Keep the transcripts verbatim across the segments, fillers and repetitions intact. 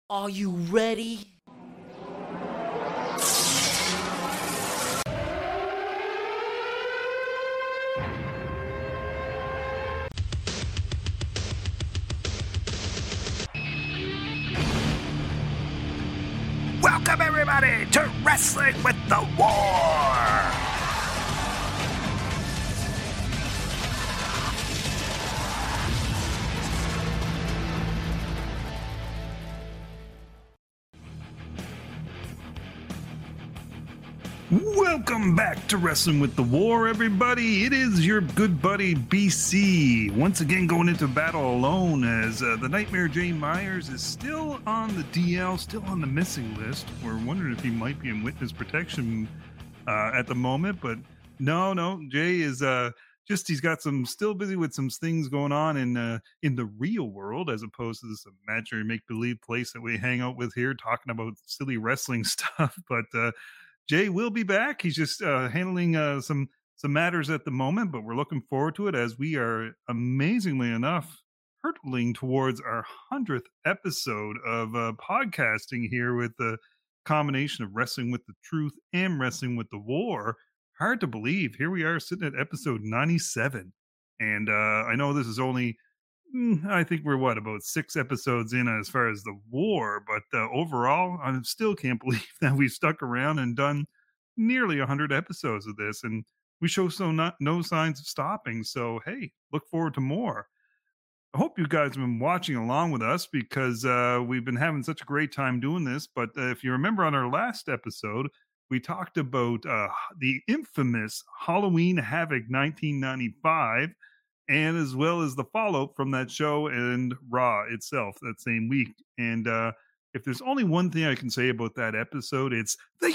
Are you ready? Welcome everybody to Wrestling with the War! Welcome back to Wrestling with the War, everybody. It is your good buddy B C, once again going into battle alone as uh, the Nightmare Jay Myers is still on the D L, still on the missing list. We're wondering if he might be in witness protection uh, at the moment, but no, no, Jay is uh, just, he's got some, still busy with some things going on in uh, in the real world as opposed to this imaginary make-believe place that we hang out with here talking about silly wrestling stuff, but uh, Jay will be back. He's just uh, handling uh, some some matters at the moment, but we're looking forward to it as we are, amazingly enough, hurtling towards our hundredth episode of uh, podcasting here with the combination of Wrestling with the Truth and Wrestling with the War. Hard to believe. Here we are sitting at episode ninety-seven. And uh, I know this is only I think we're what about six episodes in as far as the war, but uh, overall, I still can't believe that we've stuck around and done nearly a hundred episodes of this, and we show so not no signs of stopping. So hey, look forward to more. I hope you guys have been watching along with us because uh, we've been having such a great time doing this. But uh, if you remember on our last episode, we talked about uh, the infamous Halloween Havoc nineteen ninety-five and as well as the follow-up from that show and Raw itself that same week. And uh, if there's only one thing I can say about that episode, it's the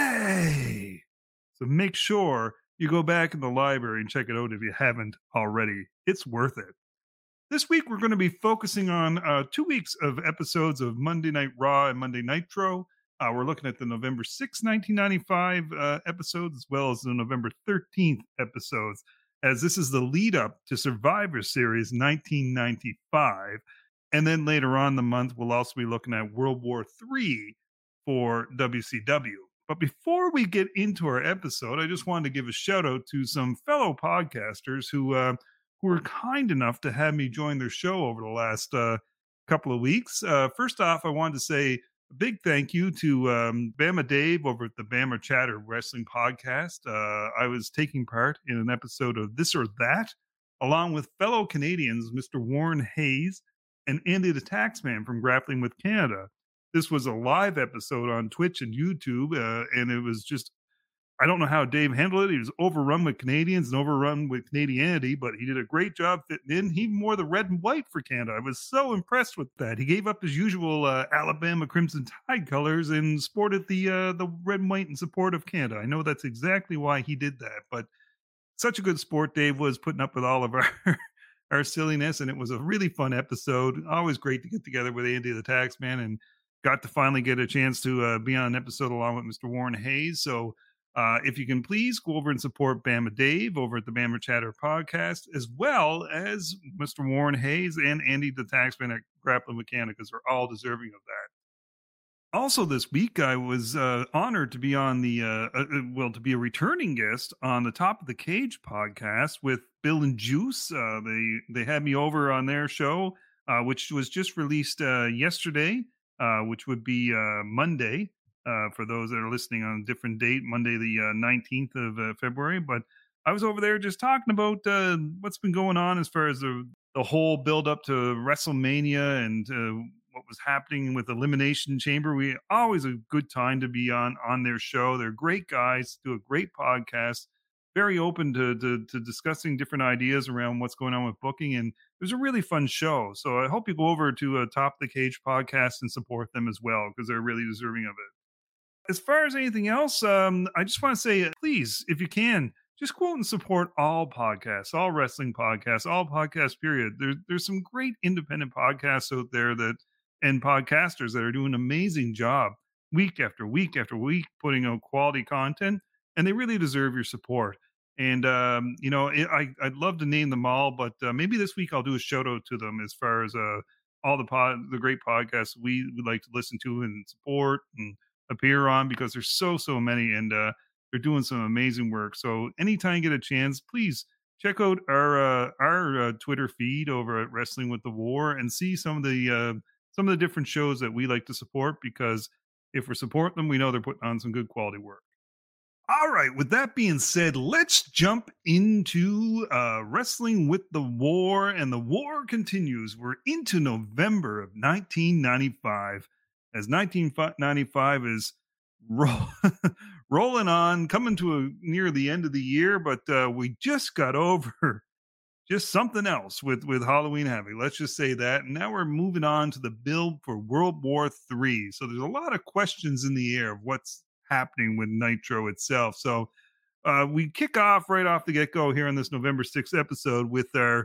Yeti! So make sure you go back in the library and check it out if you haven't already. It's worth it. This week, we're going to be focusing on uh, two weeks of episodes of Monday Night Raw and Monday Nitro. Uh, we're looking at the November sixth, nineteen ninety-five uh, episodes, as well as the November thirteenth episodes, as this is the lead up to Survivor Series nineteen ninety-five. And then later on in the month, we'll also be looking at World War Three for W C W. But before we get into our episode, I just wanted to give a shout out to some fellow podcasters who uh, who were kind enough to have me join their show over the last uh, couple of weeks. Uh, first off, I wanted to say a big thank you to um, Bama Dave over at the Bama Chatter Wrestling Podcast. Uh, I was taking part in an episode of This or That, along with fellow Canadians, Mister Warren Hayes and Andy the Taxman from Grappling with Canada. This was a live episode on Twitch and YouTube, uh, and it was just, I don't know how Dave handled it. He was overrun with Canadians and overrun with Canadianity, but he did a great job fitting in. He even wore the red and white for Canada. I was so impressed with that. He gave up his usual uh, Alabama Crimson Tide colors and sported the uh, the red and white in support of Canada. I know that's exactly why he did that, but such a good sport Dave was, putting up with all of our our silliness, and it was a really fun episode. Always great to get together with Andy the Taxman, and got to finally get a chance to uh, be on an episode along with Mister Warren Hayes. So Uh, if you can please go over and support Bama Dave over at the Bama Chatter Podcast, as well as Mister Warren Hayes and Andy the Taxman at Grappling with Canada, because they're all deserving of that. Also this week, I was uh, honored to be on the, uh, uh, well, to be a returning guest on the Top of the Cage podcast with Bill and Juice. Uh, they, they had me over on their show, uh, which was just released uh, yesterday, uh, which would be uh, Monday. Uh, for those that are listening on a different date, Monday, the uh, nineteenth of uh, February. But I was over there just talking about uh, what's been going on as far as the, the whole build up to WrestleMania and uh, what was happening with Elimination Chamber. We always a good time to be on on their show. They're great guys, do a great podcast, very open to, to, to discussing different ideas around what's going on with booking. And it was a really fun show. So I hope you go over to a Top of the Cage podcast and support them as well, because they're really deserving of it. As far as anything else, um, I just want to say, please, if you can, just go out and support all podcasts, all wrestling podcasts, all podcasts, period. There, there's some great independent podcasts out there that, and podcasters that are doing an amazing job week after week after week, putting out quality content, and they really deserve your support. And, um, you know, it, I, I'd love to name them all, but uh, maybe this week I'll do a shout out to them as far as uh, all the pod, the great podcasts we would like to listen to and support and appear on because there's so so many, and uh, they're doing some amazing work. So anytime you get a chance, please check out our uh, our uh, Twitter feed over at Wrestling with the War and see some of the uh, some of the different shows that we like to support because if we're supporting them, we know they're putting on some good quality work. All right, with that being said, let's jump into uh, Wrestling with the War, and the war continues. We're into November of nineteen ninety-five, as nineteen ninety-five is roll- rolling on, coming to a, near the end of the year, but uh, we just got over just something else with with Halloween Havoc. Let's just say that. And now we're moving on to the build for World War Three. So there's a lot of questions in the air of what's happening with Nitro itself. So uh, we kick off right off the get go here on this November sixth episode with our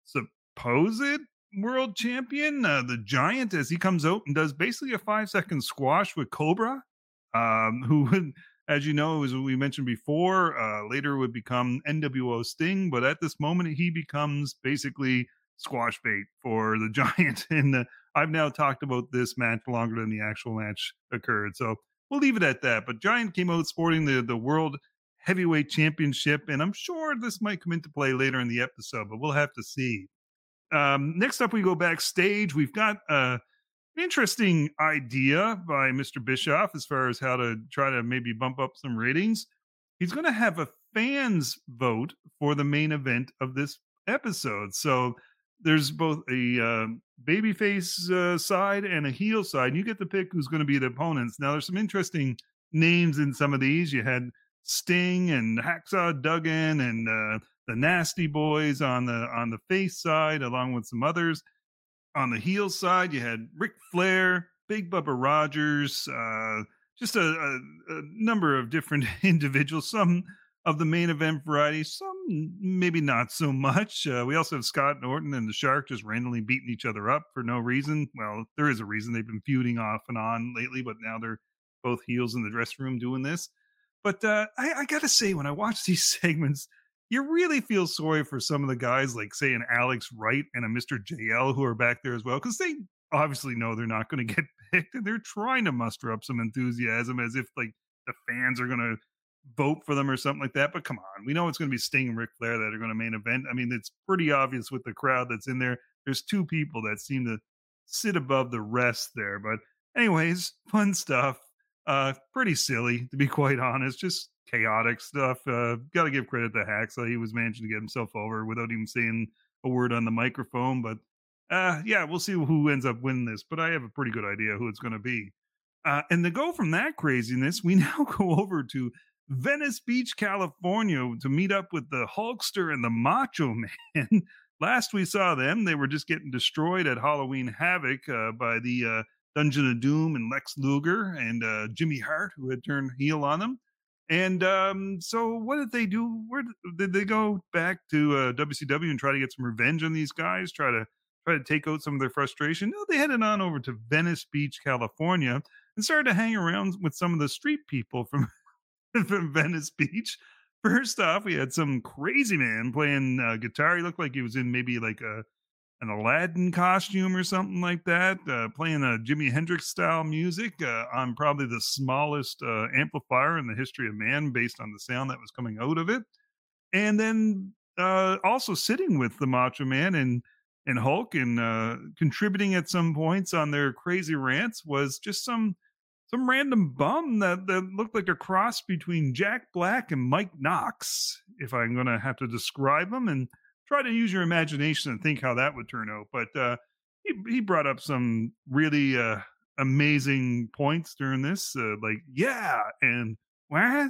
supposed world champion, uh, the Giant, as he comes out and does basically a five second squash with Cobra, um, who would, as you know, as we mentioned before, uh, later would become N W O Sting. But at this moment, he becomes basically squash bait for the Giant. And uh, I've now talked about this match longer than the actual match occurred. So we'll leave it at that. But Giant came out sporting the, the World Heavyweight Championship, and I'm sure this might come into play later in the episode, but we'll have to see. Um, next up, we go backstage. We've got uh, an interesting idea by Mister Bischoff as far as how to try to maybe bump up some ratings. He's going to have a fans vote for the main event of this episode. So there's both a uh, babyface uh, side and a heel side. And you get to pick who's going to be the opponents. Now, there's some interesting names in some of these. You had Sting and Hacksaw Duggan and uh, the Nasty Boys on the on the face side, along with some others. On the heel side, you had Ric Flair, Big Bubba Rogers, uh, just a, a, a number of different individuals. Some of the main event variety, some maybe not so much. Uh, we also have Scott Norton and the Shark just randomly beating each other up for no reason. Well, there is a reason. They've been feuding off and on lately, but now they're both heels in the dressing room doing this. But uh, I, I got to say, when I watch these segments, you really feel sorry for some of the guys, like, say, an Alex Wright and a Mister J L who are back there as well, because they obviously know they're not going to get picked, and they're trying to muster up some enthusiasm as if, like, the fans are going to vote for them or something like that. But come on, we know it's going to be Sting and Ric Flair that are going to main event. I mean, it's pretty obvious with the crowd that's in there. There's two people that seem to sit above the rest there. But anyways, fun stuff. Uh, pretty silly, to be quite honest. Just chaotic stuff. Uh, got to give credit to Hacksaw. He was managing to get himself over without even saying a word on the microphone. But uh, yeah, we'll see who ends up winning this. But I have a pretty good idea who it's going to be. Uh, and to go from that craziness, we now go over to Venice Beach, California, to meet up with the Hulkster and the Macho Man. Last we saw them, they were just getting destroyed at Halloween Havoc uh, by the uh, Dungeon of Doom and Lex Luger and uh, Jimmy Hart, who had turned heel on them. And um, so what did they do? Where did they go back to uh, W C W and try to get some revenge on these guys? Try to try to take out some of their frustration? No, they headed on over to Venice Beach, California, and started to hang around with some of the street people from, from Venice Beach. First off, we had some crazy man playing uh, guitar. He looked like he was in maybe like a an Aladdin costume or something like that, uh, playing a Jimi Hendrix style music uh, on probably the smallest uh, amplifier in the history of man based on the sound that was coming out of it. And then uh, also sitting with the Macho Man and, and Hulk and uh, contributing at some points on their crazy rants was just some some random bum that, that looked like a cross between Jack Black and Mike Knox, if I'm going to have to describe him. And try to use your imagination and think how that would turn out. But uh, he, he brought up some really uh, amazing points during this, uh, like, yeah, and what?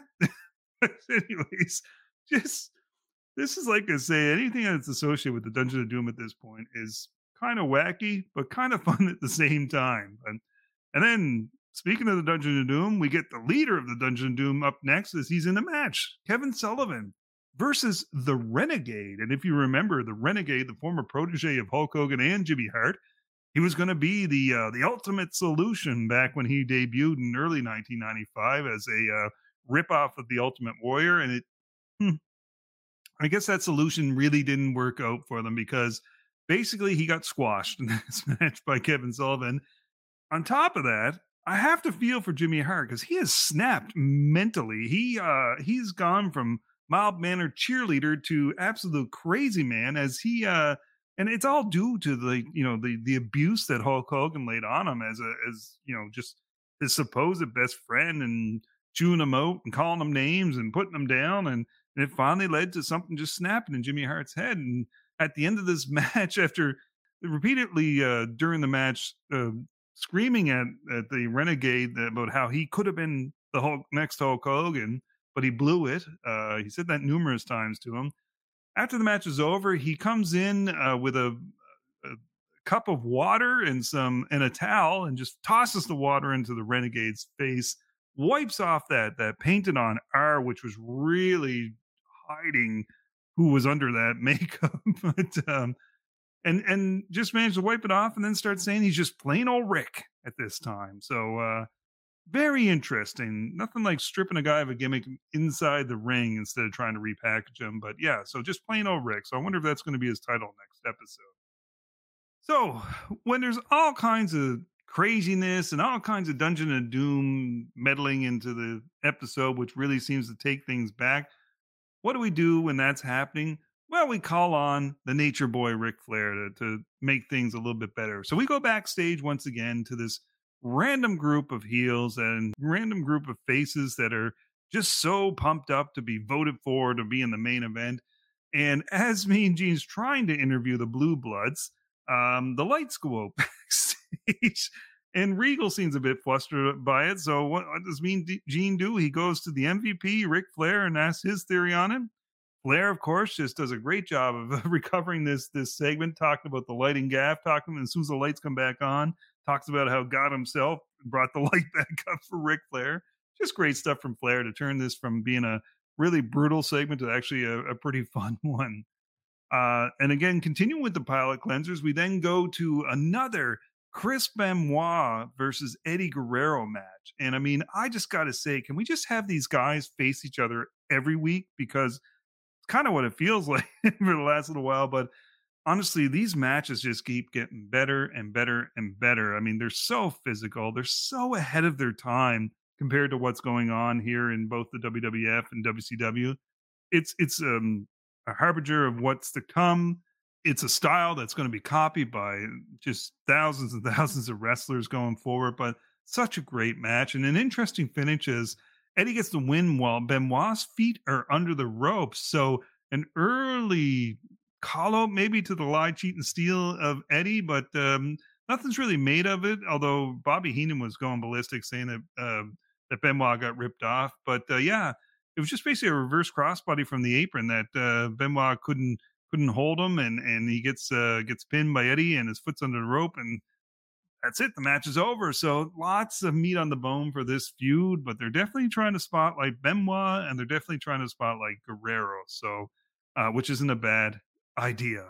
Anyways, just, this is like I say, anything that's associated with the Dungeon of Doom at this point is kind of wacky, but kind of fun at the same time. And, and then, speaking of the Dungeon of Doom, we get the leader of the Dungeon of Doom up next as he's in a match, Kevin Sullivan versus the Renegade. And if you remember, the Renegade, the former protege of Hulk Hogan and Jimmy Hart, he was going to be the uh, the ultimate solution back when he debuted in early nineteen ninety-five as a uh, ripoff of the Ultimate Warrior. And it, hmm, I guess that solution really didn't work out for them because Basically, he got squashed in this match by Kevin Sullivan. On top of that, I have to feel for Jimmy Hart because he has snapped mentally. He uh he's gone from mild mannered cheerleader to absolute crazy man as he uh and it's all due to the you know the the abuse that Hulk Hogan laid on him as a as you know just his supposed best friend and chewing him out and calling him names and putting him down and, and it finally led to something just snapping in Jimmy Hart's head. And at the end of this match, after repeatedly uh during the match uh, screaming at, at the Renegade about how he could have been the Hulk, next Hulk Hogan, but he blew it. Uh, he said that numerous times to him. After the match is over, he comes in uh, with a, a cup of water and some and a towel and just tosses the water into the Renegade's face, wipes off that that painted on R, which was really hiding who was under that makeup. but um, and and just managed to wipe it off and then start saying he's just plain old Rick at this time. So uh very interesting. Nothing like stripping a guy of a gimmick inside the ring instead of trying to repackage him. But yeah, so just plain old Rick. So I wonder if that's going to be his title next episode. So when there's all kinds of craziness and all kinds of Dungeon of Doom meddling into the episode, which really seems to take things back, what do we do when that's happening? Well, we call on the nature boy Ric Flair to, to make things a little bit better. So we go backstage once again to this random group of heels and random group of faces that are just so pumped up to be voted for to be in the main event. And as Mean Gene's trying to interview the Blue Bloods, um, the lights go out backstage. And Regal seems a bit flustered by it. So what, what does Mean Gene do? He goes to the M V P, Ric Flair, and asks his theory on him. Flair, of course, just does a great job of recovering this this segment, talking about the lighting gaff, talking, and as soon as the lights come back on, talks about how God himself brought the light back up for Ric Flair. Just great stuff from Flair to turn this from being a really brutal segment to actually a, a pretty fun one. Uh, and again, continuing with the palate cleansers, we then go to another Chris Benoit versus Eddie Guerrero match. And I mean, I just got to say, can we just have these guys face each other every week? Because kind of what it feels like for the last little while, but honestly, these matches just keep getting better and better and better. I mean, they're so physical, they're so ahead of their time compared to what's going on here in both the W W F and W C W. It's it's um, a harbinger of what's to come. It's a style that's going to be copied by just thousands and thousands of wrestlers going forward, but such a great match and an interesting finish is Eddie gets the win while Benoit's feet are under the ropes. So an early call out maybe to the lie, cheat, and steal of Eddie, but um, nothing's really made of it. Although Bobby Heenan was going ballistic saying that uh, that Benoit got ripped off. But uh, yeah, it was just basically a reverse crossbody from the apron that uh, Benoit couldn't couldn't hold him, and and he gets uh, gets pinned by Eddie, and his foot's under the rope, and that's it. The match is over. So lots of meat on the bone for this feud, but they're definitely trying to spotlight Benoit and they're definitely trying to spotlight Guerrero. So, uh, which isn't a bad idea.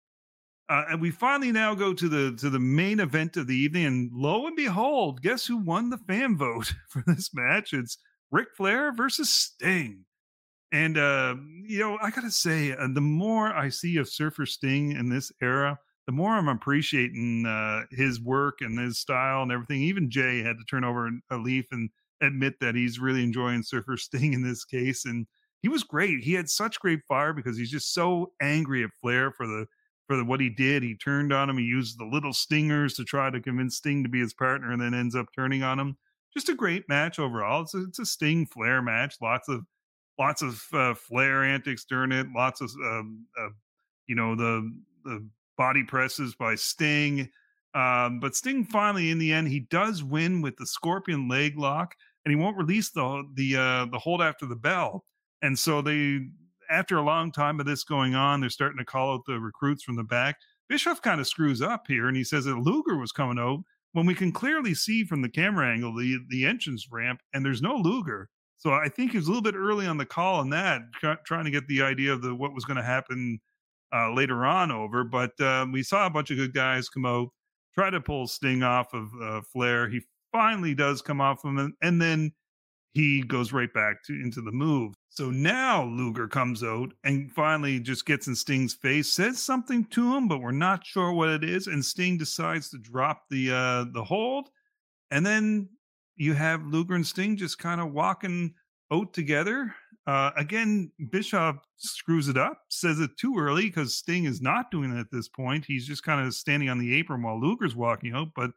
Uh, and we finally now go to the to the main event of the evening, and lo and behold, guess who won the fan vote for this match? It's Ric Flair versus Sting. And uh, you know, I gotta say, uh, the more I see of Surfer Sting in this era, the more I'm appreciating uh, his work and his style and everything. Even Jay had to turn over a leaf and admit that he's really enjoying Surfer Sting in this case. And he was great. He had such great fire because he's just so angry at Flair for the for the, what he did. He turned on him. He used the little stingers to try to convince Sting to be his partner, and then ends up turning on him. Just a great match overall. It's a, it's a Sting Flair match. Lots of lots of uh, Flair antics during it. Lots of um, uh, you know the the body presses by Sting. Um, but Sting finally, in the end, he does win with the Scorpion leg lock, and he won't release the the uh, the hold after the bell. And so they, after a long time of this going on, they're starting to call out the recruits from the back. Bischoff kind of screws up here, and he says that Luger was coming out when we can clearly see from the camera angle the the entrance ramp, and there's no Luger. So I think he was a little bit early on the call on that, trying to get the idea of the what was going to happen uh, later on over. But um, we saw a bunch of good guys come out, try to pull Sting off of uh, Flair. He finally does come off of him, and then he goes right back to into the move. So now Luger comes out and finally just gets in Sting's face, says something to him, but we're not sure what it is. And Sting decides to drop the uh, the hold, and then you have Luger and Sting just kind of walking out together. Uh, again, Bischoff screws it up, says it too early because Sting is not doing it at this point. He's just kind of standing on the apron while Luger's walking out, but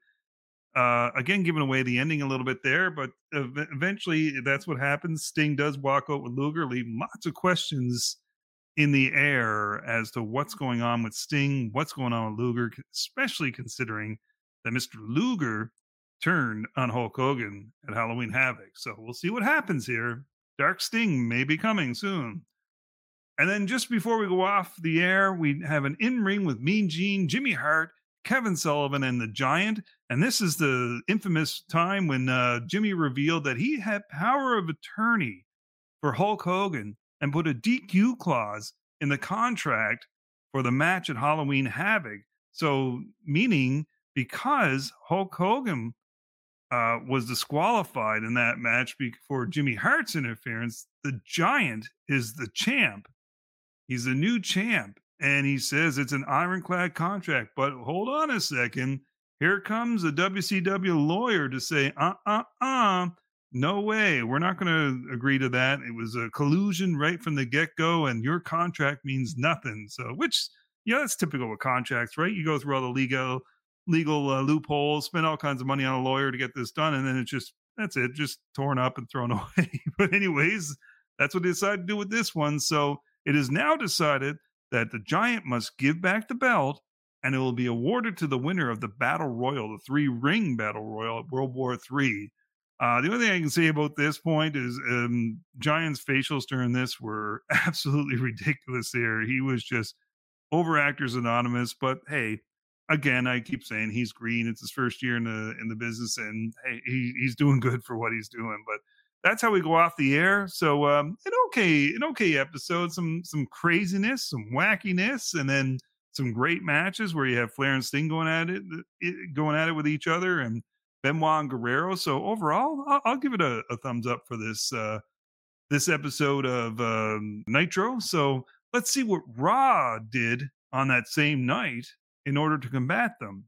uh, again, giving away the ending a little bit there, but ev- eventually that's what happens. Sting does walk out with Luger, leaving lots of questions in the air as to what's going on with Sting, what's going on with Luger, especially considering that Mister Luger turned on Hulk Hogan at Halloween Havoc. So we'll see what happens here. Dark Sting may be coming soon. And then just before we go off the air, we have an in-ring with Mean Gene, Jimmy Hart, Kevin Sullivan, and the Giant. And this is the infamous time when uh, Jimmy revealed that he had power of attorney for Hulk Hogan and put a D Q clause in the contract for the match at Halloween Havoc. So, meaning because Hulk Hogan uh, was disqualified in that match for Jimmy Hart's interference, the Giant is the champ. He's the new champ. And he says it's an ironclad contract. But hold on a second. Here comes a W C W lawyer to say, uh, uh, uh, no way. We're not going to agree to that. It was a collusion right from the get-go, and your contract means nothing. So, which, yeah, that's typical with contracts, right? You go through all the legal legal uh, loopholes, spend all kinds of money on a lawyer to get this done, and then it's just, that's it, just torn up and thrown away. But anyways, that's what they decided to do with this one. So it is now decided that the Giant must give back the belt, and it will be awarded to the winner of the Battle Royal, the three-ring Battle Royal at World War Three. Uh, the only thing I can say about this point is um, Giant's facials during this were absolutely ridiculous here. He was just over Actors Anonymous, but hey, again, I keep saying he's green. It's his first year in the in the business, and hey, he, he's doing good for what he's doing. But that's how we go off the air. So um, an okay, an okay episode. Some some craziness, some wackiness, and then some great matches where you have Flair and Sting going at it, it going at it with each other, and Benoit and Guerrero. So overall, I'll, I'll give it a, a thumbs up for this uh, this episode of um, Nitro. So let's see what Raw did on that same night in order to combat them.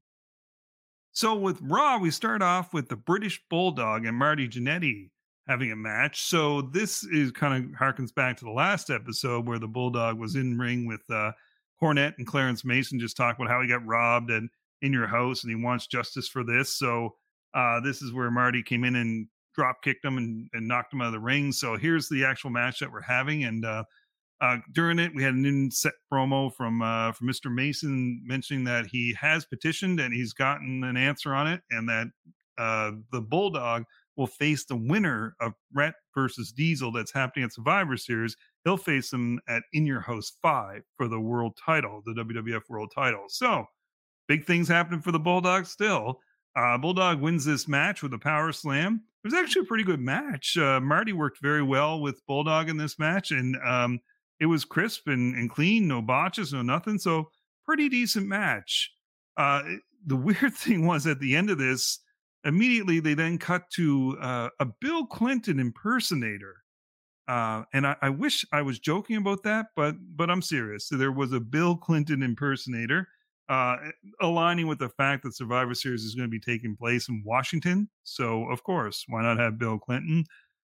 So with Raw, we start off with the British Bulldog and Marty Jannetty having a match. So this is kind of harkens back to the last episode where the Bulldog was in ring with uh, Cornette and Clarence Mason, just talking about how he got robbed and in your house and he wants justice for this. So uh, this is where Marty came in and drop kicked him and, and knocked him out of the ring. So here's the actual match that we're having. And uh, uh, during it, we had an in-set promo from uh, from Mister Mason mentioning that he has petitioned and he's gotten an answer on it, and that uh, the Bulldog will face the winner of Bret versus Diesel that's happening at Survivor Series. He'll face them at In Your House five for the world title, the W W F world title. So big things happening for the Bulldog still. Uh, Bulldog wins this match with a power slam. It was actually a pretty good match. Uh, Marty worked very well with Bulldog in this match, and um, it was crisp and, and clean, no botches, no nothing. So pretty decent match. Uh, the weird thing was at the end of this, immediately they then cut to uh, a Bill Clinton impersonator. Uh, and I, I wish I was joking about that, but but I'm serious. So there was a Bill Clinton impersonator, uh, aligning with the fact that Survivor Series is going to be taking place in Washington. So, of course, why not have Bill Clinton?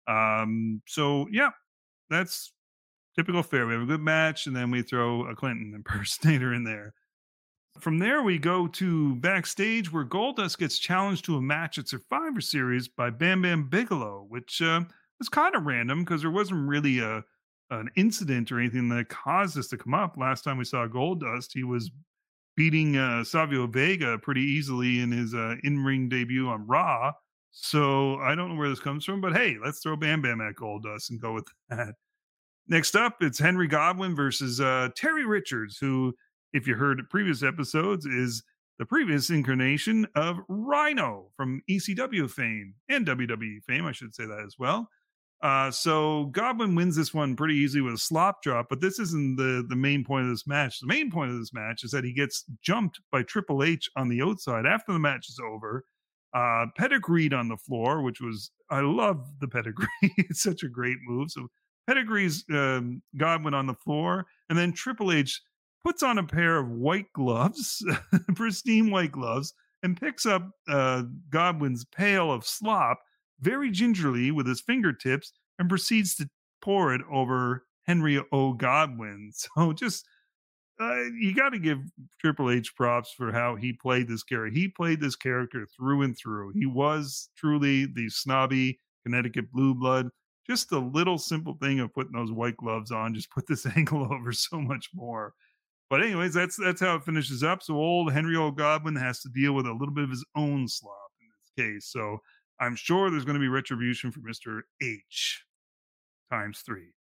Um, so, yeah, that's typical fare. We have a good match, and then we throw a Clinton impersonator in there. From there, we go to backstage where Goldust gets challenged to a match at Survivor Series by Bam Bam Bigelow, which uh, was kind of random because there wasn't really a an incident or anything that caused this to come up. Last time we saw Goldust, he was beating uh, Savio Vega pretty easily in his uh, in-ring debut on Raw. So I don't know where this comes from, but hey, let's throw Bam Bam at Goldust and go with that. Next up, it's Henry Godwinn versus uh, Terry Richards, who, if you heard previous episodes, is the previous incarnation of Rhino from E C W fame and W W E fame, I should say that as well. Uh, so Godwinn wins this one pretty easily with a slop drop, but this isn't the, the main point of this match. The main point of this match is that he gets jumped by Triple H on the outside after the match is over, Uh, pedigreed on the floor, which was, I love the pedigree. It's such a great move. So pedigrees um, Godwin on the floor, and then Triple H puts on a pair of white gloves, pristine white gloves, and picks up uh, Godwin's pail of slop very gingerly with his fingertips and proceeds to pour it over Henry O. Godwin. So just uh, you got to give Triple H props for how he played this character. He played this character through and through. He was truly the snobby Connecticut blue blood. Just a little simple thing of putting those white gloves on just put this angle over so much more. But anyways, that's that's how it finishes up. So old Henry O. Godwin has to deal with a little bit of his own slop in this case. So I'm sure there's going to be retribution for Mister H times three.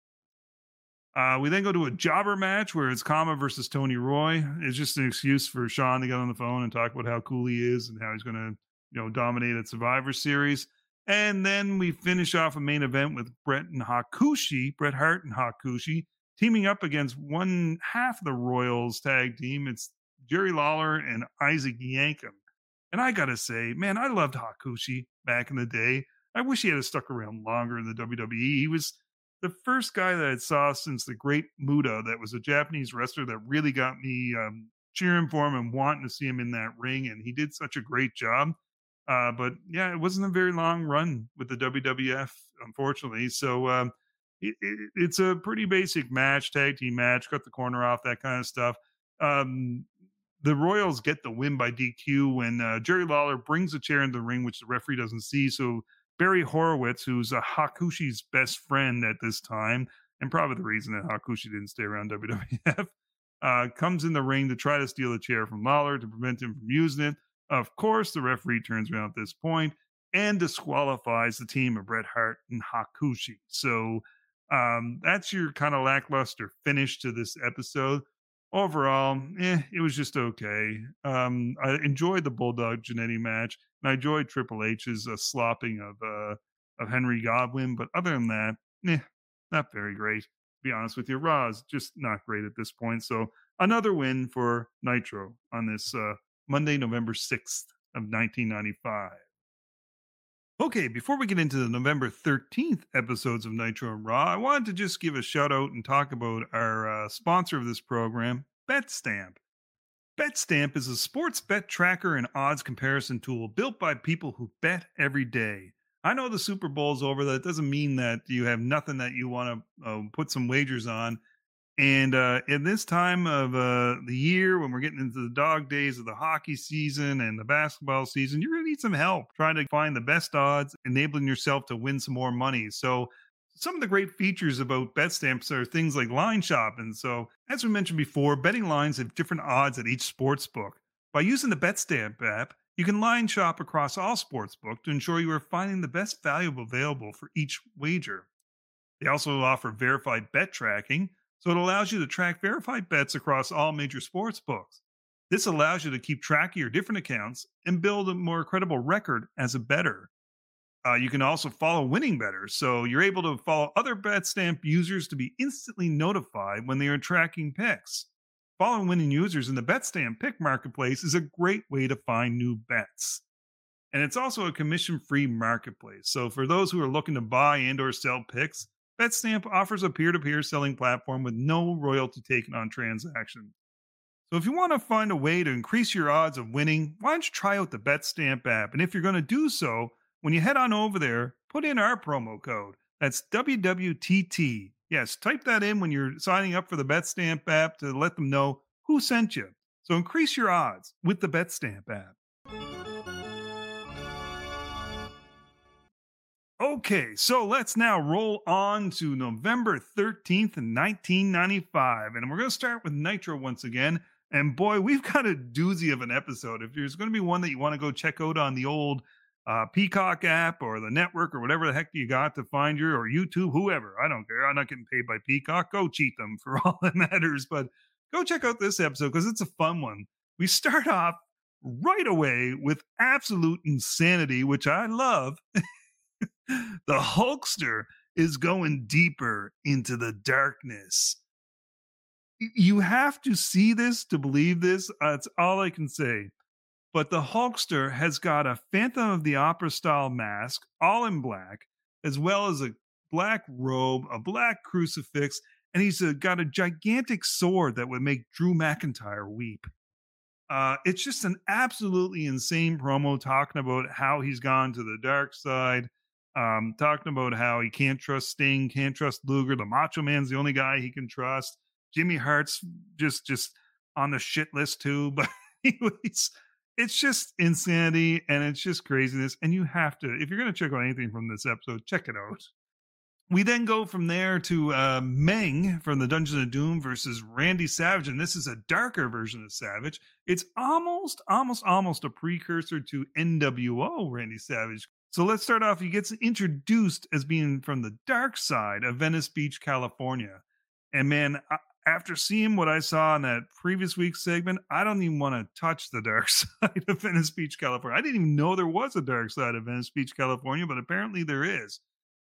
Uh, we then go to a jobber match where it's Kama versus Tony Roy. It's just an excuse for Sean to get on the phone and talk about how cool he is and how he's going to, you know, dominate at Survivor Series. And then we finish off a main event with Bret and Hakushi, Bret Hart and Hakushi, teaming up against one half of the Royals tag team. It's Jerry Lawler and Isaac Yankem. And I got to say, man, I loved Hakushi back in the day. I wish he had stuck around longer in the W W E. He was the first guy that I saw since the Great Muta that was a Japanese wrestler that really got me um, cheering for him and wanting to see him in that ring. And he did such a great job. Uh, but yeah, it wasn't a very long run with the W W F, unfortunately. So um, it, it, it's a pretty basic match, tag team match, cut the corner off, that kind of stuff. Um, the Royals get the win by D Q when uh, Jerry Lawler brings a chair into the ring, which the referee doesn't see. So Barry Horowitz, who's a Hakushi's best friend at this time, and probably the reason that Hakushi didn't stay around W W F, uh, comes in the ring to try to steal the chair from Lawler to prevent him from using it. Of course, the referee turns around at this point and disqualifies the team of Bret Hart and Hakushi. So um, that's your kind of lackluster finish to this episode. Overall, eh, it was just okay. Um, I enjoyed the Bulldog Jannetty match, and I enjoyed Triple H's uh, slopping of uh, of Henry Godwin. But other than that, eh, not very great. To be honest with you, Raw's just not great at this point. So another win for Nitro on this uh, Monday, November sixth of nineteen ninety-five. Okay, before we get into the November thirteenth episodes of Nitro and Raw, I wanted to just give a shout out and talk about our uh, sponsor of this program, BetStamp. BetStamp is a sports bet tracker and odds comparison tool built by people who bet every day. I know the Super Bowl's over. That doesn't mean that you have nothing that you want to uh, put some wagers on. And uh, in this time of uh, the year, when we're getting into the dog days of the hockey season and the basketball season, you're going to need some help trying to find the best odds, enabling yourself to win some more money. So some of the great features about BetStamps are things like line shopping. So as we mentioned before, betting lines have different odds at each sports book. By using the BetStamp app, you can line shop across all sports books to ensure you are finding the best value available for each wager. They also offer verified bet tracking, so it allows you to track verified bets across all major sports books. This allows you to keep track of your different accounts and build a more credible record as a bettor. Uh, you can also follow winning bettors, so you're able to follow other BetStamp users to be instantly notified when they are tracking picks. Following winning users in the BetStamp pick marketplace is a great way to find new bets. And it's also a commission-free marketplace, so for those who are looking to buy and or sell picks, BetStamp offers a peer-to-peer selling platform with no royalty taken on transactions. So if you want to find a way to increase your odds of winning, why don't you try out the BetStamp app? And if you're going to do so, when you head on over there, put in our promo code. That's W W T T. Yes, type that in when you're signing up for the BetStamp app to let them know who sent you. So increase your odds with the BetStamp app. Okay, so let's now roll on to November thirteenth, nineteen ninety-five. And we're going to start with Nitro once again. And boy, we've got a doozy of an episode. If there's going to be one that you want to go check out on the old uh, Peacock app or the network or whatever the heck you got to find your, or YouTube, whoever, I don't care. I'm not getting paid by Peacock. Go cheat them for all that matters. But go check out this episode because it's a fun one. We start off right away with absolute insanity, which I love. The Hulkster is going deeper into the darkness. You have to see this to believe this. That's all I can say. but the Hulkster has got a Phantom of the Opera style mask, all in black, as well as a black robe, a black crucifix, and he's uh, got a gigantic sword that would make Drew McIntyre weep. Uh, it's just an absolutely insane promo talking about how he's gone to the dark side, um, talking about how he can't trust Sting, can't trust Luger. The Macho Man's the only guy he can trust. Jimmy Hart's just just on the shit list too. But anyways, it's just insanity and it's just craziness. And you have to, if you're going to check out anything from this episode, check it out. We then go from there to uh, Meng from the Dungeon of Doom versus Randy Savage, and this is a darker version of Savage. It's almost, almost, almost a precursor to N W O Randy Savage. So let's start off. He gets introduced as being from the dark side of Venice Beach, California. And man, I, after seeing what I saw in that previous week's segment, I don't even want to touch the dark side of Venice Beach, California. I didn't even know there was a dark side of Venice Beach, California, but apparently there is.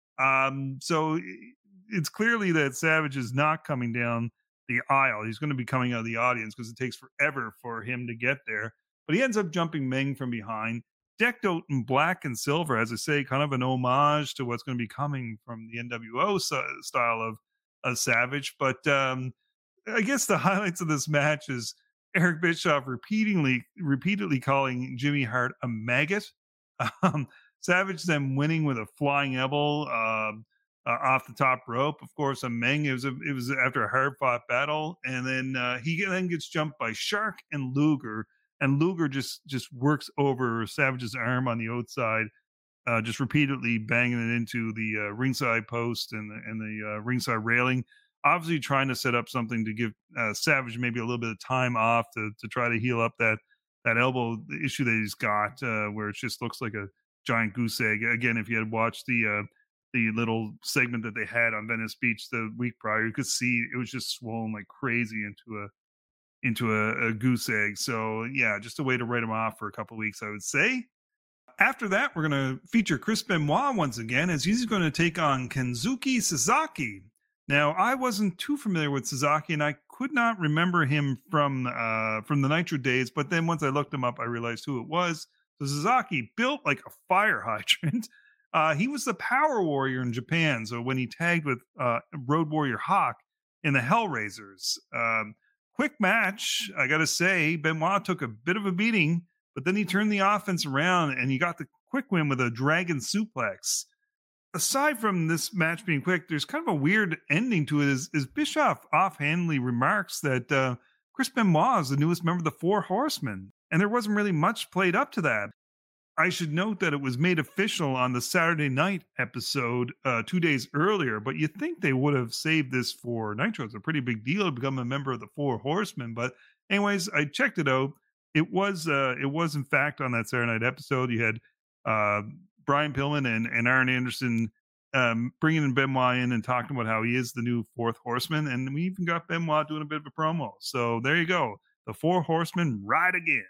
Um, so it's clearly that Savage is not coming down the aisle. He's going to be coming out of the audience because it takes forever for him to get there. But he ends up jumping Meng from behind, decked out in black and silver, as I say, kind of an homage to what's going to be coming from the N W O style of, of Savage. But um, I guess the highlights of this match is Eric Bischoff repeatedly, repeatedly calling Jimmy Hart a maggot. Um, Savage then winning with a flying elbow uh, uh, off the top rope. Of course, a Meng. It was a, it was after a hard fought battle, and then uh, he then gets jumped by Shark and Luger, and Luger just just works over Savage's arm on the outside, uh, just repeatedly banging it into the uh, ringside post and the, and the uh, ringside railing. Obviously, trying to set up something to give uh, Savage maybe a little bit of time off to to try to heal up that that elbow issue that he's got, uh, where it just looks like a giant goose egg. Again, if you had watched the uh, the little segment that they had on Venice Beach the week prior, you could see it was just swollen like crazy into a into a, a goose egg. So yeah, just a way to write him off for a couple of weeks, I would say. After that, we're going to feature Chris Benoit once again, as he's going to take on Kensuke Sasaki. Now, I wasn't too familiar with Sasaki, and I could not remember him from uh, from the Nitro days. But then once I looked him up, I realized who it was. So Sasaki, built like a fire hydrant. Uh, he was the Power Warrior in Japan. So when he tagged with uh, Road Warrior Hawk in the Hellraisers. Um, quick match, I got to say. Benoit took a bit of a beating, but then he turned the offense around and he got the quick win with a dragon suplex. Aside from this match being quick, there's kind of a weird ending to it. Is, is Bischoff offhandedly remarks that uh, Chris Benoit is the newest member of the Four Horsemen. And there wasn't really much played up to that. I should note that it was made official on the Saturday night episode uh, two days earlier, but you'd think they would have saved this for Nitro. It's a pretty big deal to become a member of the Four Horsemen. But anyways, I checked it out. It was, uh, it was in fact, on that Saturday night episode, you had uh, Brian Pillman and, and Arn Anderson um, bringing in Benoit in and talking about how he is the new Fourth Horseman. And we even got Benoit doing a bit of a promo. So there you go. The Four Horsemen ride again.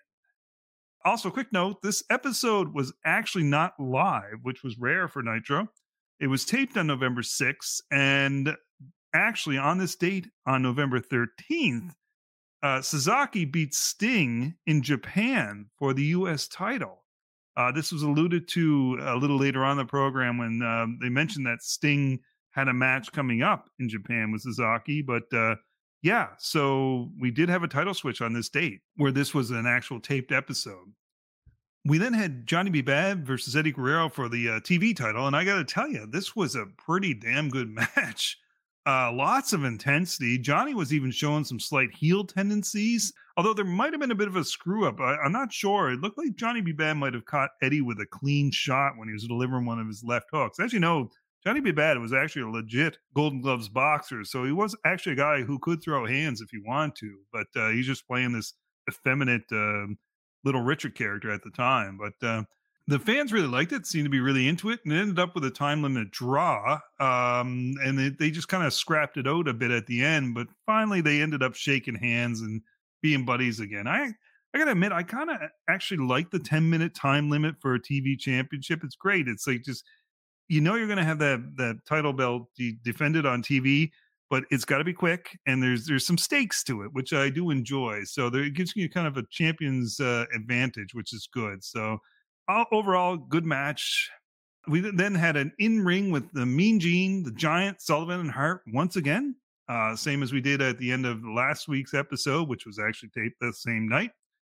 Also, quick note, this episode was actually not live, which was rare for Nitro. It was taped on November sixth, and actually on this date, on November thirteenth, uh, Sasaki beat Sting in Japan for the U S title. Uh, this was alluded to a little later on in the program when uh, they mentioned that Sting had a match coming up in Japan with Sasaki, but uh, yeah, so we did have a title switch on this date where this was an actual taped episode. We then had Johnny B. Bad versus Eddie Guerrero for the uh, T V title. And I got to tell you, this was a pretty damn good match. Uh, lots of intensity. Johnny was even showing some slight heel tendencies, although there might have been a bit of a screw up. I, I'm not sure. It looked like Johnny B. Bad might have caught Eddie with a clean shot when he was delivering one of his left hooks. As you know, Johnny B. Bad was actually a legit Golden Gloves boxer, so he was actually a guy who could throw hands if he wanted to, but uh, he's just playing this effeminate uh, Little Richard character at the time. But uh, the fans really liked it, seemed to be really into it, and it ended up with a time limit draw, um, and they, they just kind of scrapped it out a bit at the end, but finally they ended up shaking hands and being buddies again. I I gotta admit, I kind of actually like the ten-minute time limit for a T V championship. It's great. It's like just, you know, you're going to have that that title belt defended on T V, but it's got to be quick, and there's there's some stakes to it, which I do enjoy. So there, it gives you kind of a champion's uh, advantage, which is good. So uh, overall, good match. We then had an in ring with the Mean Gene, the Giant, Sullivan, and Hart once again, uh, same as we did at the end of last week's episode, which was actually taped the same night.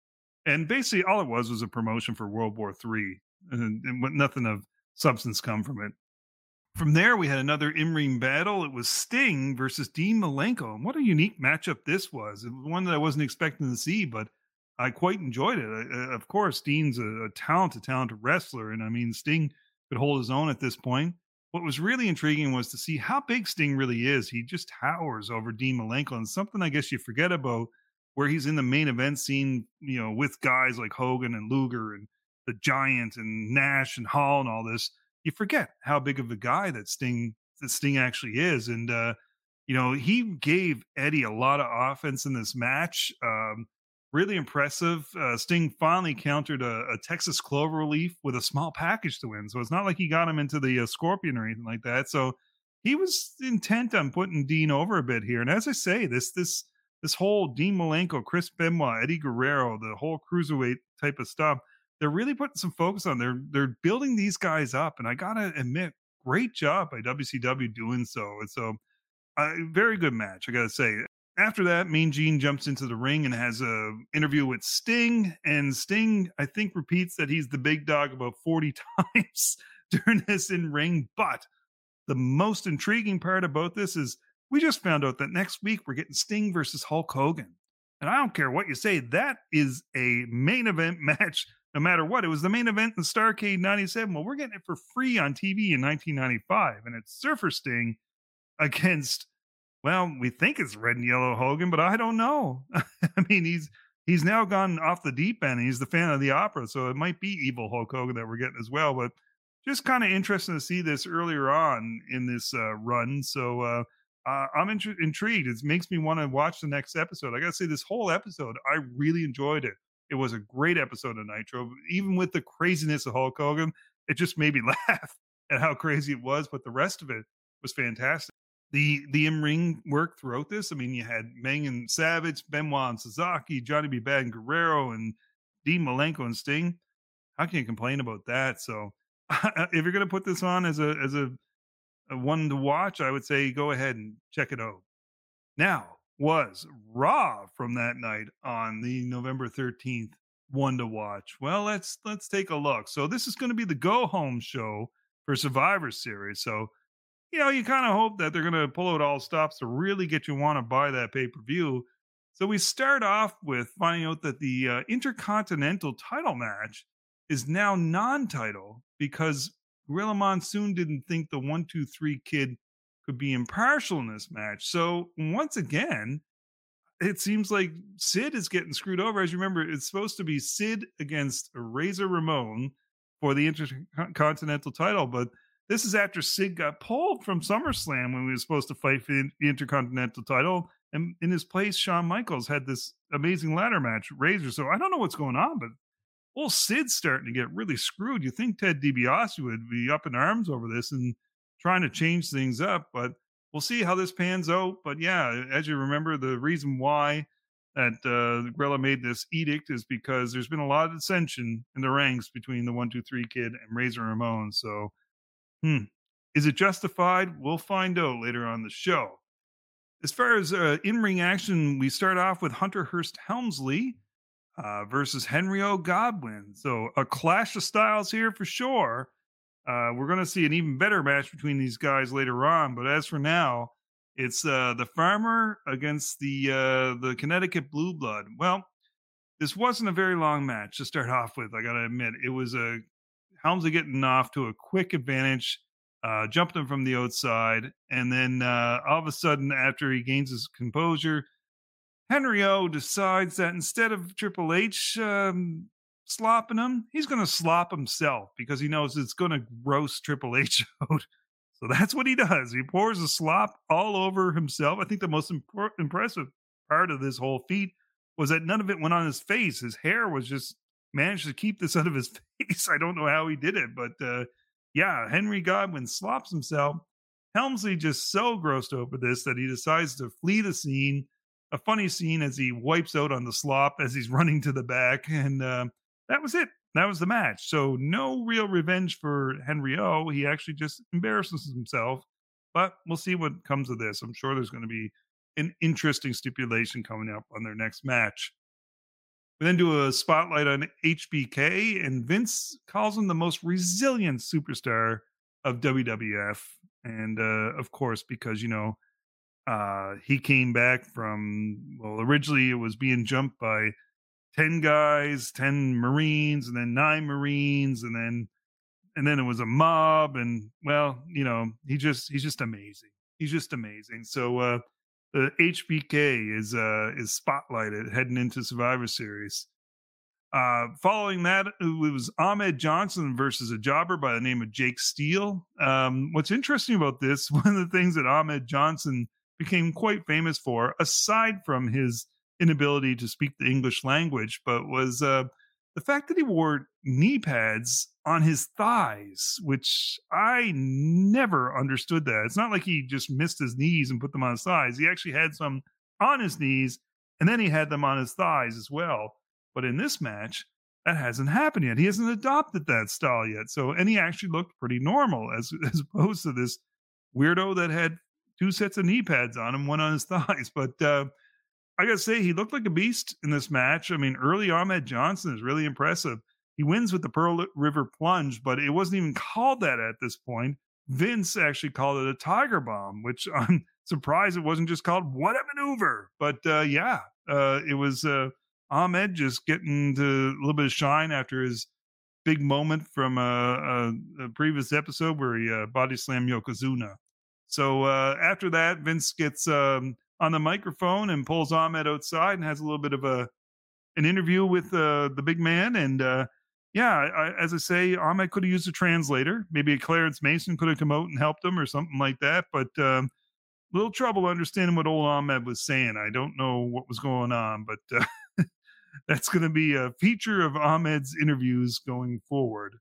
And basically, all it was was a promotion for World War Three, and, and nothing of substance come from it. From there, we had another in-ring battle. It was Sting versus Dean Malenko. And what a unique matchup this was. It was one that I wasn't expecting to see, but I quite enjoyed it. Uh, of course, Dean's a, a talented, talented wrestler. And I mean, Sting could hold his own at this point. What was really intriguing was to see how big Sting really is. He just towers over Dean Malenko. And something I guess you forget about where he's in the main event scene, you know, with guys like Hogan and Luger and the Giant and Nash and Hall and all this. You forget how big of a guy that Sting that Sting actually is. And, uh, you know, he gave Eddie a lot of offense in this match. Um, really impressive. Uh, Sting finally countered a, a Texas Clover Leaf with a small package to win. So it's not like he got him into the uh, Scorpion or anything like that. So he was intent on putting Dean over a bit here. And as I say, this, this, this whole Dean Malenko, Chris Benoit, Eddie Guerrero, the whole cruiserweight type of stuff, they're really putting some focus on. They're they're building these guys up, and I gotta admit, great job by W C W doing so. It's a, a very good match, I gotta say. After that, Mean Gene jumps into the ring and has a interview with Sting, and Sting, I think, repeats that he's the big dog about forty times during this in ring. But the most intriguing part about this is we just found out that next week we're getting Sting versus Hulk Hogan, and I don't care what you say, that is a main event match. No matter what, it was the main event in Starrcade ninety-seven. Well, we're getting it for free on T V in nineteen ninety-five, and it's Surfer Sting against, well, we think it's Red and Yellow Hogan, but I don't know. I mean, he's he's now gone off the deep end. He's the fan of the opera, so it might be evil Hulk Hogan that we're getting as well. But just kind of interesting to see this earlier on in this uh, run. So uh, uh, I'm int- intrigued. It makes me want to watch the next episode. I got to say, this whole episode, I really enjoyed it. It was a great episode of Nitro. Even with the craziness of Hulk Hogan, it just made me laugh at how crazy it was. But the rest of it was fantastic. The the in-ring work throughout this, I mean, you had Meng and Savage, Benoit and Sasaki, Johnny B. Bad and Guerrero, and Dean Malenko and Sting. How can you complain about that? So if you're going to put this on as a as a, a one to watch, I would say go ahead and check it out. Now, was Raw from that night on the November thirteenth one to watch? Well, let's let's take a look. So this is going to be the go home show for Survivor Series. So, you know, you kind of hope that they're going to pull out all stops to really get you want to buy that pay-per-view. So we start off with finding out that the uh, Intercontinental title match is now non-title because Gorilla Monsoon didn't think the one two three Kid could be impartial in this match. So once again, it seems like Sid is getting screwed over. As you remember, it's supposed to be Sid against Razor Ramon for the Intercontinental title, but this is after Sid got pulled from SummerSlam when we were supposed to fight for the Intercontinental title, and in his place, Shawn Michaels had this amazing ladder match, Razor. So I don't know what's going on, but old Sid's starting to get really screwed. You think Ted DiBiase would be up in arms over this and trying to change things up, but we'll see how this pans out. But yeah, as you remember, the reason why that uh, Gorilla made this edict is because there's been a lot of dissension in the ranks between the one two three Kid and Razor Ramon. So, hmm, is it justified? We'll find out later on the show. As far as uh, in-ring action, we start off with Hunter Hearst Helmsley uh, versus Henry O. Godwin. So a clash of styles here for sure. Uh, we're going to see an even better match between these guys later on. But as for now, it's uh, the Farmer against the uh, the Connecticut Blue Blood. Well, this wasn't a very long match to start off with. I got to admit, it was a Helmsley getting off to a quick advantage, uh, jumping him from the outside, and then uh, all of a sudden, after he gains his composure, Henry O decides that instead of Triple H um, slopping him, he's going to slop himself because he knows it's going to gross Triple H out. So that's what he does. He pours the slop all over himself. I think the most impor- impressive part of this whole feat was that none of it went on his face. His hair was just managed to keep this out of his face. I don't know how he did it, but uh, yeah, Henry Godwin slops himself. Helmsley just so grossed over this that he decides to flee the scene. A funny scene as he wipes out on the slop as he's running to the back. And uh, that was it. That was the match. So no real revenge for Henry O. He actually just embarrasses himself. But we'll see what comes of this. I'm sure there's going to be an interesting stipulation coming up on their next match. We then do a spotlight on H B K, and Vince calls him the most resilient superstar of W W F. And uh, of course, because, you know, uh, he came back from, well, originally it was being jumped by ten guys, ten Marines, and then nine Marines, and then and then it was a mob. And, well, you know, he just he's just amazing. He's just amazing. So uh, the H B K is uh, is spotlighted heading into Survivor Series. Uh, following that, it was Ahmed Johnson versus a jobber by the name of Jake Steele. Um, what's interesting about this, one of the things that Ahmed Johnson became quite famous for, aside from his inability to speak the English language, but was uh, the fact that he wore knee pads on his thighs, which I never understood that. It's not like he just missed his knees and put them on his thighs. He actually had some on his knees, and then he had them on his thighs as well. But in this match, that hasn't happened yet. He hasn't adopted that style yet. So, and he actually looked pretty normal as, as opposed to this weirdo that had two sets of knee pads on him, one on his thighs. But uh, I got to say, he looked like a beast in this match. I mean, early Ahmed Johnson is really impressive. He wins with the Pearl River Plunge, but it wasn't even called that at this point. Vince actually called it a Tiger Bomb, which I'm surprised it wasn't just called What a Maneuver. But uh, yeah, uh, it was... Uh, Ahmed just getting to a little bit of shine after his big moment from a, a, a previous episode where he uh, body slammed Yokozuna. So uh, after that, Vince gets um, on the microphone and pulls Ahmed outside and has a little bit of a an interview with uh, the big man. And uh, yeah, I, as I say, Ahmed could have used a translator. Maybe Clarence Mason could have come out and helped him or something like that. But um, little trouble understanding what old Ahmed was saying. I don't know what was going on, but... Uh, That's going to be a feature of Ahmed's interviews going forward.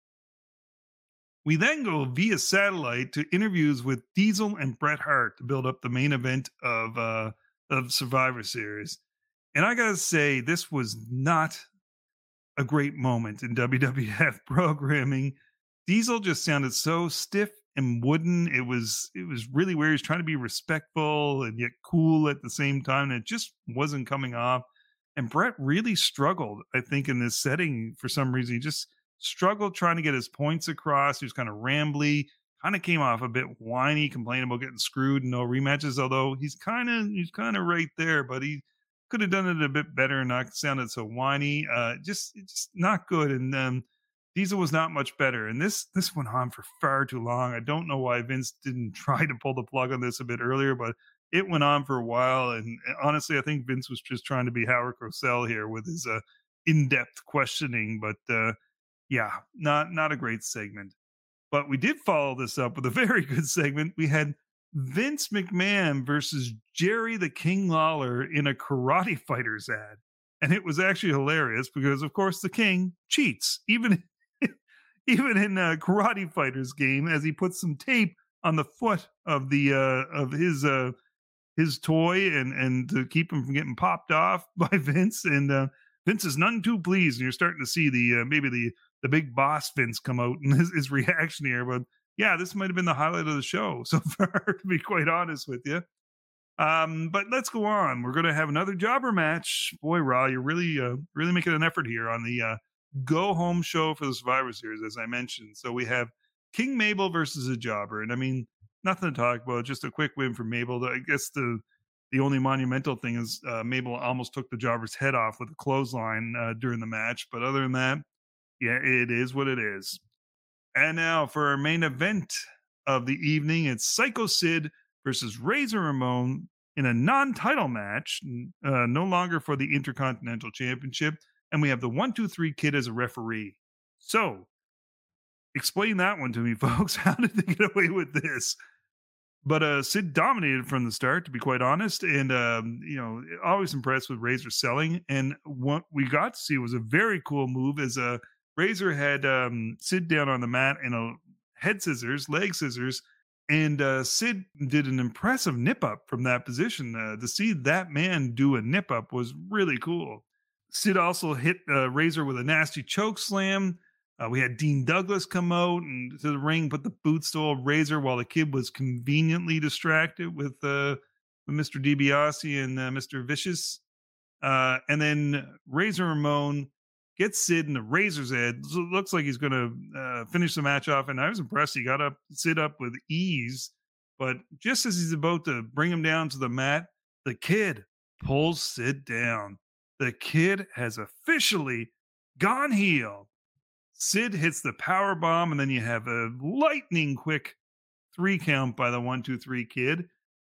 We then go via satellite to interviews with Diesel and Bret Hart to build up the main event of uh, of Survivor Series. And I got to say, this was not a great moment in W W F programming. Diesel just sounded so stiff and wooden. It was it was really weird. He was trying to be respectful and yet cool at the same time, and it just wasn't coming off. And Bret really struggled, I think, in this setting for some reason. He just struggled trying to get his points across. He was kind of rambly, kind of came off a bit whiny, complaining about getting screwed and no rematches. Although he's kind of he's kind of right there, but he could have done it a bit better and not sounded so whiny. Uh, just just not good. And um, Diesel was not much better. And this this went on for far too long. I don't know why Vince didn't try to pull the plug on this a bit earlier, but it went on for a while, and honestly, I think Vince was just trying to be Howard Cosell here with his uh, in-depth questioning. But uh, yeah, not not a great segment. But we did follow this up with a very good segment. We had Vince McMahon versus Jerry the King Lawler in a Karate Fighters ad, and it was actually hilarious because, of course, the King cheats even even in a Karate Fighters game as he puts some tape on the foot of the uh, of his. Uh, his toy and and to keep him from getting popped off by Vince. And uh, Vince is none too pleased. And you're starting to see the uh, maybe the the big boss Vince come out and his, his reaction here. But yeah, this might have been the highlight of the show so far, to be quite honest with you. Um, but let's go on. We're going to have another jobber match. Boy, Raw, you're really uh, really making an effort here on the uh, go home show for the Survivor Series, as I mentioned. So we have King Mabel versus a jobber. And I mean, nothing to talk about, just a quick win for Mabel. I guess the the only monumental thing is uh, Mabel almost took the jobber's head off with a clothesline uh, during the match. But other than that, yeah, it is what it is. And now for our main event of the evening, it's Psycho Sid versus Razor Ramon in a non-title match, uh, no longer for the Intercontinental Championship. And we have the one two three Kid as a referee. So, explain that one to me, folks. How did they get away with this? But uh, Sid dominated from the start, to be quite honest. And, um, you know, always impressed with Razor selling. And what we got to see was a very cool move as uh, Razor had um, Sid down on the mat and a head scissors, leg scissors, And uh, Sid did an impressive nip up from that position. Uh, to see that man do a nip up was really cool. Sid also hit uh, Razor with a nasty choke slam. Uh, we had Dean Douglas come out and to the ring, put the boots to old Razor while the kid was conveniently distracted with, uh, with Mister DiBiase and uh, Mister Vicious. Uh, and then Razor Ramon gets Sid in the Razor's Edge. So it looks like he's going to uh, finish the match off. And I was impressed. He got up, Sid up with ease. But just as he's about to bring him down to the mat, the kid pulls Sid down. The kid has officially gone heel. Sid hits the power bomb, and then you have a lightning quick three count by the one, two, three kid.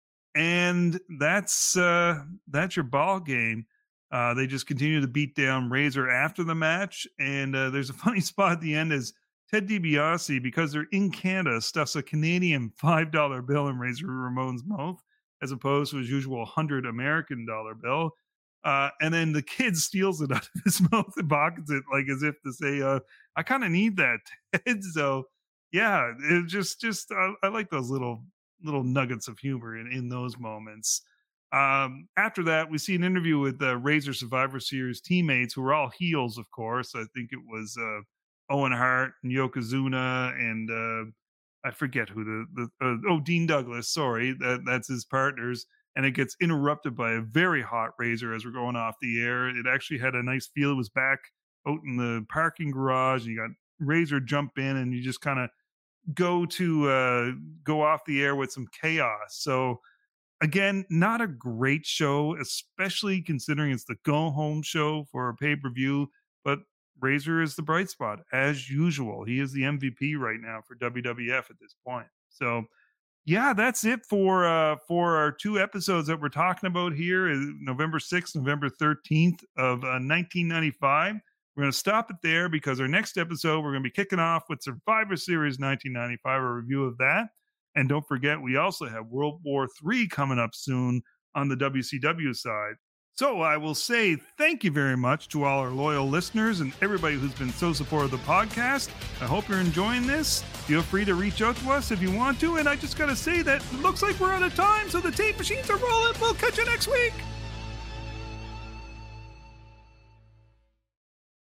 And that's uh, that's your ball game. Uh, they just continue to beat down Razor after the match. And uh, there's a funny spot at the end as Ted DiBiase, because they're in Canada, stuffs a Canadian five dollar bill in Razor Ramon's mouth, as opposed to his usual one hundred American dollar bill. Uh, and then the kid steals it out of his mouth and pockets it, like as if to say, uh, I kind of need that, Ted. So, yeah, it just, just uh, I like those little little nuggets of humor in, in those moments. Um, after that, we see an interview with uh, Razor Survivor Series teammates who were all heels, of course. I think it was uh, Owen Hart and Yokozuna and uh, I forget who the, the uh, oh, Dean Douglas, sorry, that, that's his partners. And it gets interrupted by a very hot Razor as we're going off the air. It actually had a nice feel. It was back out in the parking garage, and you got Razor jump in, and you just kind of go to uh, go off the air with some chaos. So again, not a great show, especially considering it's the go home show for a pay per view. But Razor is the bright spot as usual. He is the M V P right now for W W F at this point. So. Yeah, that's it for uh, for our two episodes that we're talking about here. November sixth, November thirteenth of uh, nineteen ninety-five. We're going to stop it there because our next episode, we're going to be kicking off with Survivor Series nineteen ninety-five, a review of that. And don't forget, we also have World War Three coming up soon on the W C W side. So I will say thank you very much to all our loyal listeners and everybody who's been so supportive of the podcast. I hope you're enjoying this. Feel free to reach out to us if you want to. And I just got to say that it looks like we're out of time, so the tape machines are rolling. We'll catch you next week.